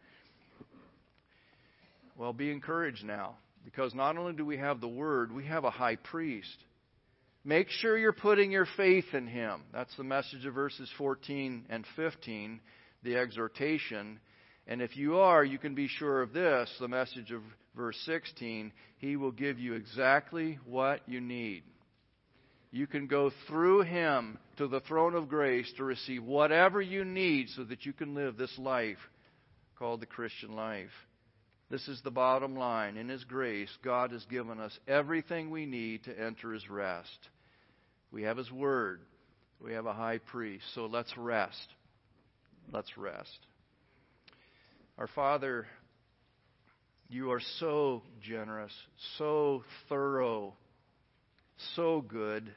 Well, be encouraged now. Because not only do we have the Word, we have a high priest. Make sure you're putting your faith in Him. That's the message of verses fourteen and fifteen, the exhortation. And if you are, you can be sure of this, the message of verse sixteen, He will give you exactly what you need. You can go through Him to the throne of grace to receive whatever you need so that you can live this life called the Christian life. This is the bottom line. In His grace, God has given us everything we need to enter His rest. We have His Word. We have a high priest. So let's rest. Let's rest. Our Father, You are so generous, so thorough, so good.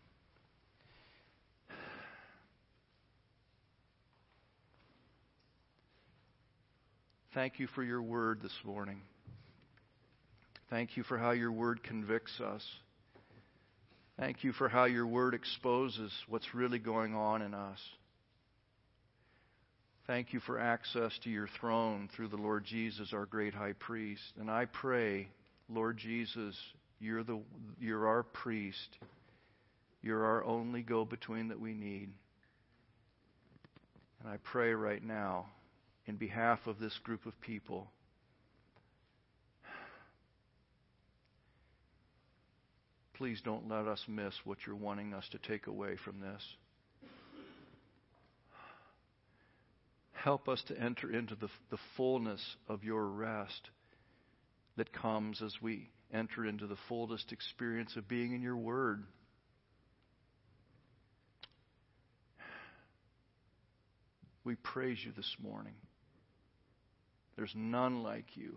Thank You for Your Word this morning. Thank You for how Your Word convicts us. Thank You for how Your Word exposes what's really going on in us. Thank You for access to Your throne through the Lord Jesus, our great high priest. And I pray, Lord Jesus, You're the You're our priest. You're our only go-between that we need. And I pray right now, in behalf of this group of people, please don't let us miss what You're wanting us to take away from this. Help us to enter into the, the fullness of Your rest that comes as we enter into the fullest experience of being in Your Word. We praise You this morning. There's none like You.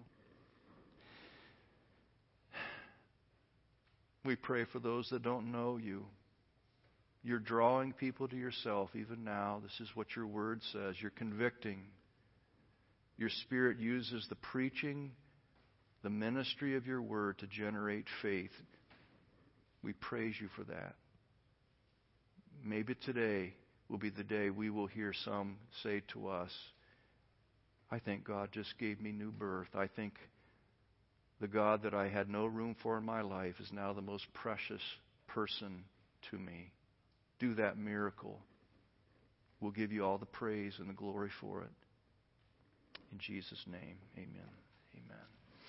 We pray for those that don't know You. You're drawing people to Yourself even now. This is what Your Word says. You're convicting. Your Spirit uses the preaching, the ministry of Your Word to generate faith. We praise You for that. Maybe today will be the day we will hear some say to us, I think God just gave me new birth. I think the God that I had no room for in my life is now the most precious person to me. Do that miracle. We'll give You all the praise and the glory for it. In Jesus' name, amen. Amen.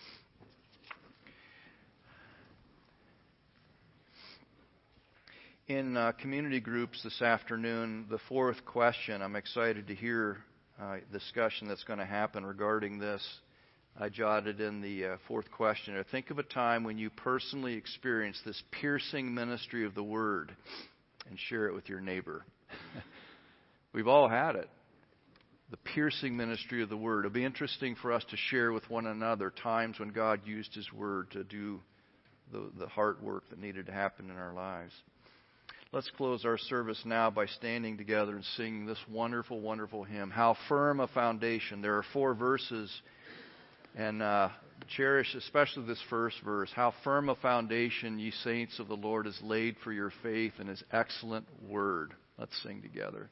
In uh, community groups this afternoon, the fourth question, I'm excited to hear uh, discussion that's going to happen regarding this. I jotted in the uh, fourth question. Think of a time when you personally experienced this piercing ministry of the Word. and share it with your neighbor. We've all had it. The piercing ministry of the Word. It'll be interesting for us to share with one another times when God used His Word to do the, the heart work that needed to happen in our lives. Let's close our service now by standing together and singing this wonderful, wonderful hymn, How Firm a Foundation. There are four verses, and uh, cherish especially this first verse. How firm a foundation, ye saints of the Lord, is laid for your faith in His excellent Word. Let's sing together.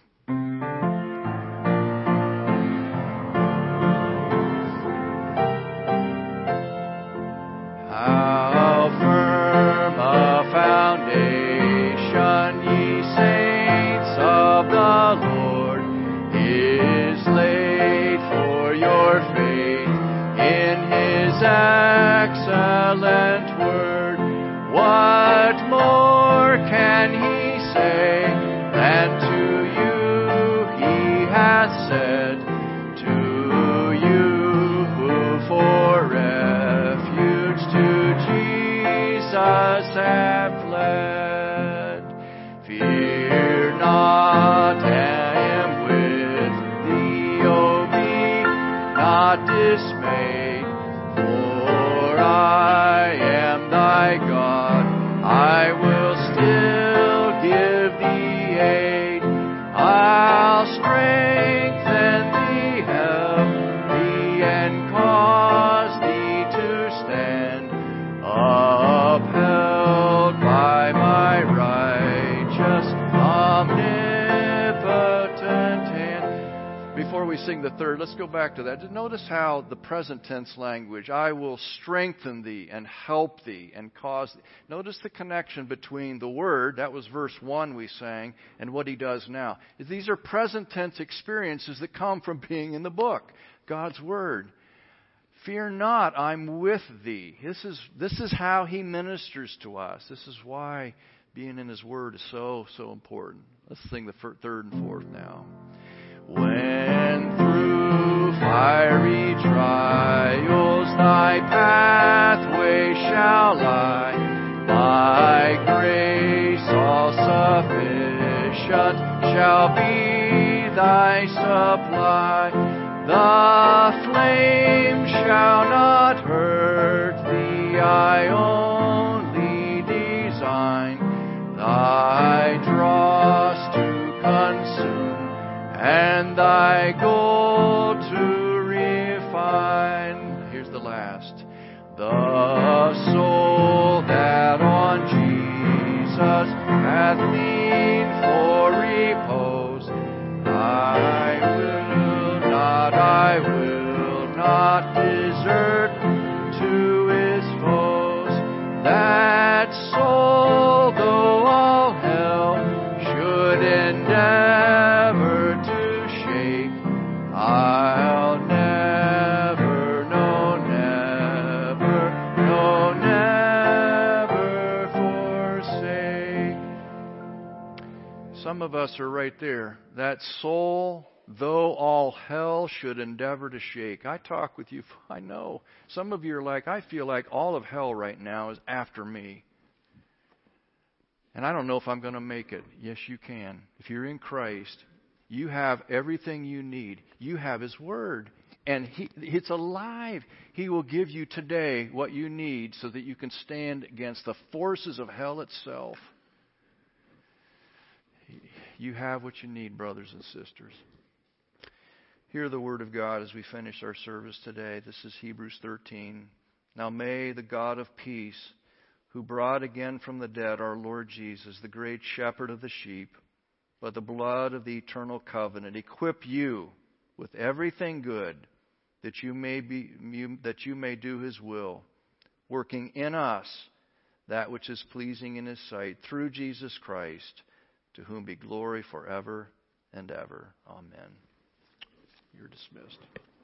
How firm a foundation, ye saints of the Lord, is laid for your faith in His excellent Word. What more can He say than to you He hath said, to you who for refuge to Jesus have fled? Fear not, I am with thee, O be not dismayed, for I am thy God. I will still give thee aid. I'll strengthen thee, help thee, and cause thee to stand, upheld by my righteous, omnipotent hand. Before we sing the third, let's go back to that. Notice how the present tense language, I will strengthen thee and help thee and cause thee. Notice the connection between the Word, that was verse one we sang, and what He does now. These are present tense experiences that come from being in the book, God's Word. Fear not, I'm with thee. This is, this is how He ministers to us. This is why being in His Word is so, so important. Let's sing the third and fourth now. When through fiery trials thy pathway shall lie, my grace all sufficient shall be thy supply. The flame shall not hurt thee, I only design thy dross to consume, and thy gold to refine. Here's the last. The soul that on Jesus hath leaned for repose, I will not, I will not desert to his foes. That soul, though all hell should endeavor to shake, I'll never, no, never, no, never forsake. Some of us are right there. That soul, though all hell should endeavor to shake. I talk with you, I know. Some of you are like, I feel like all of hell right now is after me. And I don't know if I'm going to make it. Yes, you can. If you're in Christ, you have everything you need. You have His Word. And he, it's alive. He will give you today what you need so that you can stand against the forces of hell itself. You have what you need, brothers and sisters. Hear the Word of God as we finish our service today. This is Hebrews thirteen. Now may the God of peace, who brought again from the dead our Lord Jesus, the great shepherd of the sheep, by the blood of the eternal covenant, equip you with everything good, that you may be you, that you may do His will, working in us that which is pleasing in His sight, through Jesus Christ, to whom be glory forever and ever. Amen. You're dismissed.